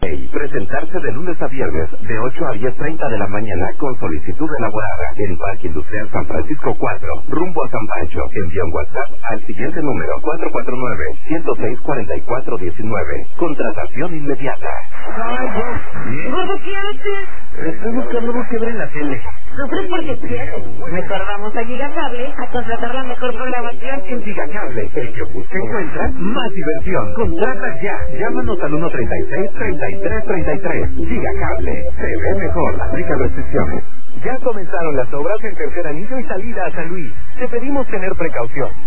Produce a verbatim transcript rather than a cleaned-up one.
Presentarse de lunes a viernes de ocho a diez treinta de la mañana con solicitud elaborada en Parque Industrial San Francisco cuatro, rumbo a San Pancho. Envía un WhatsApp al siguiente número cuatro cuatro nueve, uno cero seis, cuatro cuatro uno nueve. Contratación inmediata. Ay, Dios. ¿Gordo, qué haces? Estoy buscando algo que ver en la tele. Sufres porque quieres. Mejor vamos a Gigacable a contratar la mejor programación. En Gigacable, el que busca encuentra más diversión. Contrata ya. Llámanos al uno treinta y seis, treinta y tres treinta y tres. Gigacable. Se ve mejor. Aplica restricciones. Ya comenzaron las obras en Tercer Anillo y salida a San Luis. Te pedimos tener precaución.